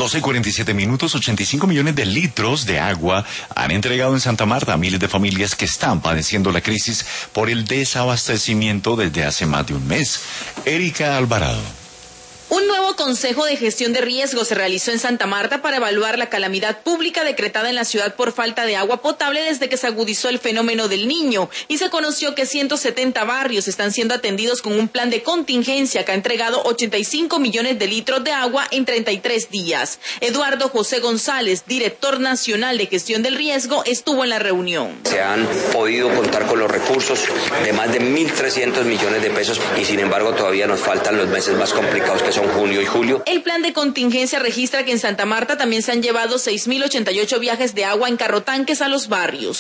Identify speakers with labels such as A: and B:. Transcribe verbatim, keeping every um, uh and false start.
A: doce y cuarenta y siete minutos, ochenta y cinco millones de litros de agua han entregado en Santa Marta a miles de familias que están padeciendo la crisis por el desabastecimiento desde hace más de un mes. Erika Alvarado.
B: Un nuevo Consejo de Gestión de Riesgos se realizó en Santa Marta para evaluar la calamidad pública decretada en la ciudad por falta de agua potable desde que se agudizó el fenómeno del Niño, y se conoció que ciento setenta barrios están siendo atendidos con un plan de contingencia que ha entregado ochenta y cinco millones de litros de agua en treinta y tres días. Eduardo José González, director nacional de Gestión del Riesgo, estuvo en la reunión.
C: Se han podido contar con los recursos de más de mil trescientos millones de pesos y sin embargo todavía nos faltan los meses más complicados que son junio y julio.
B: El plan de contingencia registra que en Santa Marta también se han llevado seis mil ochenta y ocho viajes de agua en carrotanques a los barrios.